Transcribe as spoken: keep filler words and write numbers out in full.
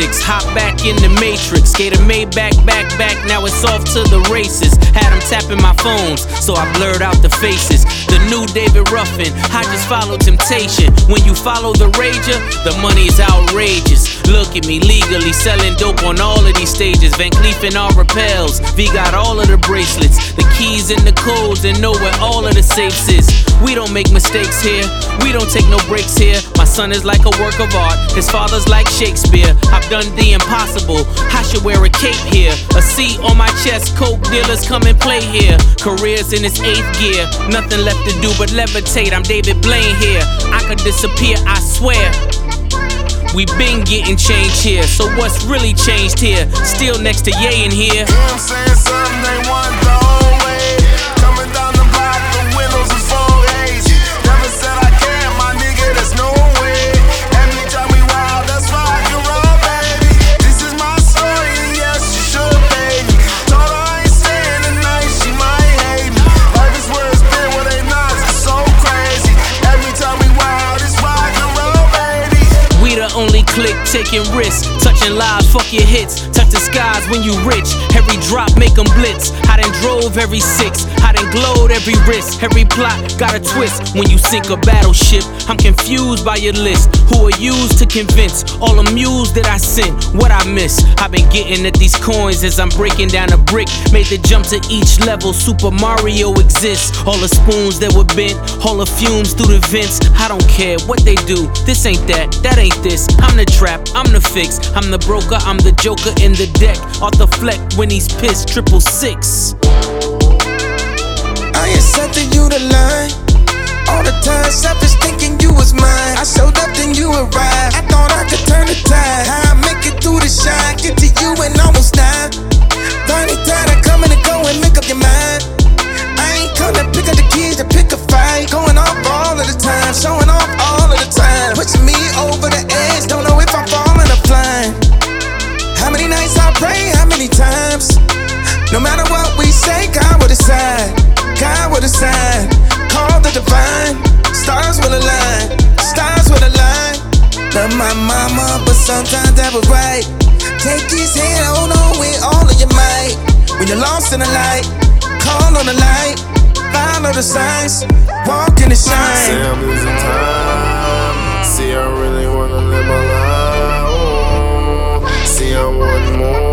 basics. Hop back in the matrix. Gave a Maybach back back, now it's off to the races. Had them tapping my phones, so I blurred out the faces. The new David Ruffin, I just followed temptation. When you follow the rager, the money is outrageous. Look at me, legally selling dope on all of these stages. Van Cleef and all repels, V got all of the bracelets, the keys and the codes, and know where all of the safes is. We don't make mistakes here, we don't take no breaks here. My son is like a work of art, his father's like Shakespeare. I've done the impossible, I should wear a cape here. A C on my chest, coke dealers come and play here. Career's in its eighth gear, nothing left to do but levitate. I'm David Blaine here, I could disappear, I swear. We been getting changed here, so what's really changed here? Still next to Ye in here. I'm saying something they want the whole way. Coming down the block, the windows are four A's. Never said I can't, my nigga, there's no way. Every time we wild, that's rock and roll, baby. This is my story, and yes, you should, baby. Told her I ain't staying tonight, she might hate me. Life is where it's been, where they not, it's so crazy. Every time we wild, it's rock and roll, baby. We the only clique taking risks, touching lives, fuck your hits. Touch the skies when you rich, every drop make them blitz. I done drove every six, I done glowed every wrist. Every plot got a twist when you sink a battleship. I'm confused by your list, who are used to convince. All amused that I sent, what I miss. I've been getting at these coins as I'm breaking down a brick. Made the jump to each level, Super Mario exists. All the spoons that were bent, all the fumes through the vents. I don't care what they do, this ain't that, that ain't this. I'm the trap, I'm the fix, I'm the broker, I'm the joker in the deck. Off the fleck when he's pissed, triple six. I accepted you the line. All the time, selfish thinking you was mine. I showed up, then you arrived. I thought I could turn the tide. How I make it through the shine, get to you and almost die. Funny time, I come in and go and make up your mind. I ain't come to pick up the keys to pick a fight. Going off all of the time, showing off all of the time. Pushing me over the edge, don't know if I'm falling or flying. How many nights I pray, how many times? No matter what we say, God will decide. God will decide. Call the divine. Stars will align. Stars will align. Love my mama, but sometimes that was right. Take his hand, hold on with all of your might. When you're lost in the light, call on the light. Follow the signs, walk in the shine. Say I'm losing time. See, I really wanna live my life. Oh, see, I want more.